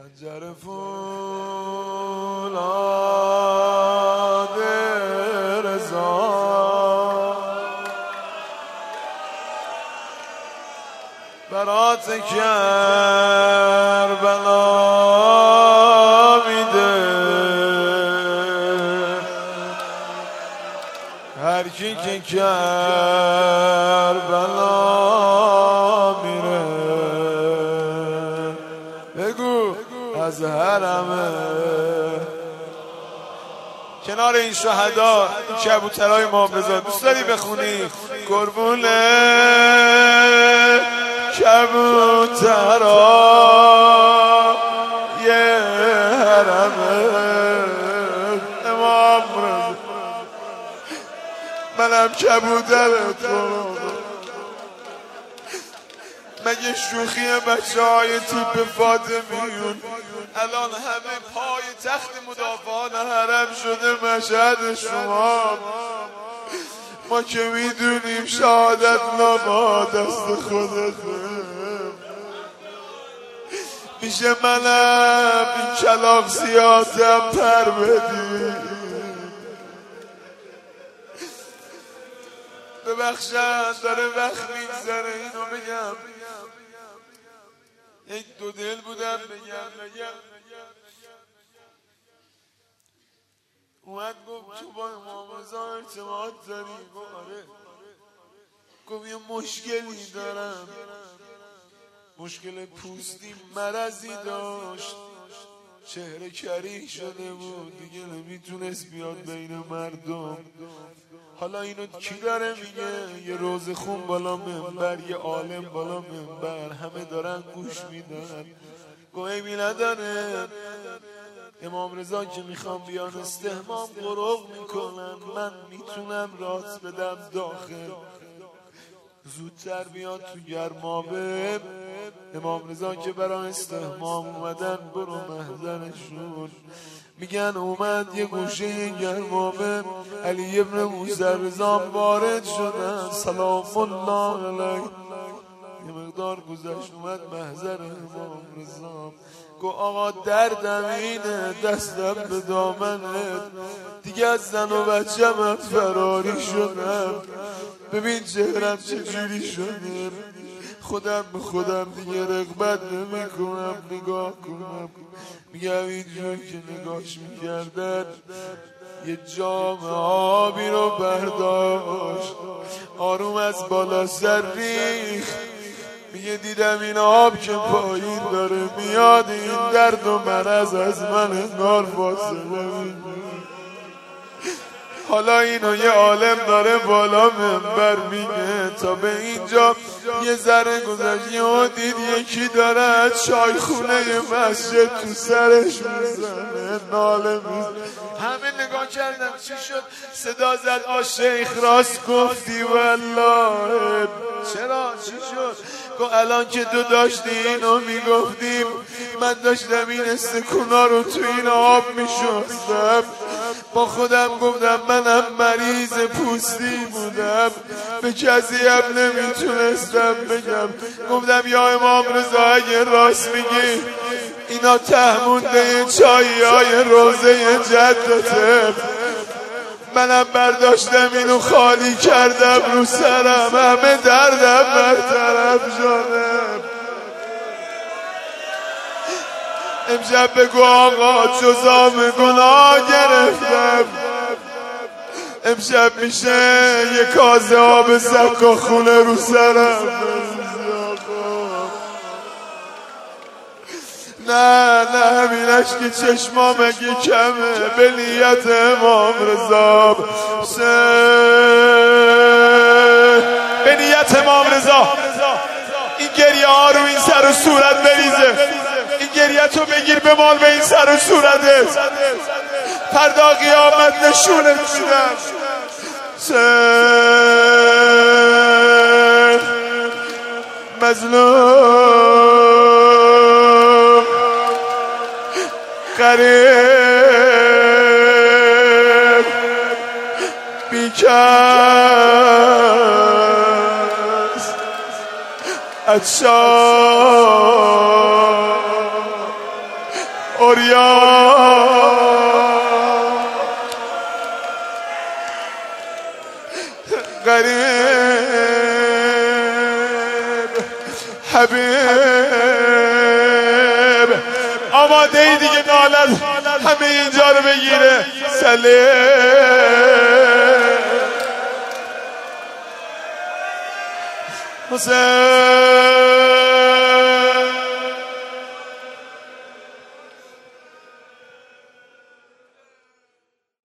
خنجر فولاد رضا برات کربلا میده، هر کی که کربلا میره بگو از حرمه. کنار این شهدا این کبوترهای مامرضا دوست داری بخونی؟ قربونه کبوترها یه حرمه امام رضا، منم کبوترتون. مگه شوخی بچه های تیپ فاطمیون الان همه پای تخت مدافعان حرم شده مشهد شما؟ ما که میدونیم شهادت نامه دست خودته، میشه منم این کلاغ سیاتم پر بدی؟ ببخشن داره وقت میگذره اینو بگم. یک دو دل بودم بگم اومد گفت تو با امام رضا ارتباط داری؟ گفت آره. گفت یه مشکلی دارم، مشکل پوستی مرضی داشت، چهره کریه شده بود دیگه نمیتونست بیاد بین مردم. حالا اینو کی داره میگه؟ یه روز خون بالا منبر، یه عالم بالا منبر، همه دارن گوش میدن. گوهی نداره امام رضا که میخوام بیان استهمام غرق میکنن، من میتونم رات بدم داخل، زودتر بیاد تو گرمابه. امام رضا که برای استهمام اومدن برو محضرشون. میگن اومد یه گوشه گرمابه، علی ابن موسی رضا وارد شدن سلام الله علیه. یه مقدار گذشت اومد محضر امام رضا، گو آقا دردم اینه دستم به دامنت، دیگه از زن و بچه‌م فراری شدم، ببین چهرم چجوری شده، خودم به خودم دیگه رغبت نمی کنم نگاه کنم. میگم اینجور که نگاهش میکردن یه جام آبی رو برداشت آروم از بالا سر ریخت. میگه دیدم این آب که پایین داره میاد، این درد و مرض از من انگار فاصله میگیره. حالا اینو یه عالم داره بالا منبر میگه تا به اینجا یه ذره گذشت و دید یکی داره از چای خونه مسجد تو سرش میزنه ناله میزنه. همه نگاه کردن چی شد؟ صدا زد آ شیخ راست گفتی والله. چرا؟ چی شد؟ گفت الان که تو داشتی اینو میگفتیم من داشتم این استکونا رو تو این آب میشستم، با خودم گفتم منم مریض پوستی بودم، به کسی هم نمیتونستم بگم. گفتم یا امام رضا اگه راست میگی اینا ته مونده چایی های روزه جدته، منم برداشتم اینو خالی کردم رو سرم، همه دردم برطرف شدم. امشب بگو آقا جزام گناه گرفتم، امشب میشه یه کاسه آب سکا خونه رو سرم. نه همینش که چشمام اگه کمه به نیت امام رضا، به نیت امام رضا این گریه ها رو این سر و صورت بریزه، این گریه تو بگیر به مال به این سر و صورته، فردا قیامت نشونت میدم. مظلوم غریب بیکس عطشان اوریا غریب حبیب آماده ای دیگه نالت همه اینجا رو بگیره سلیم حسین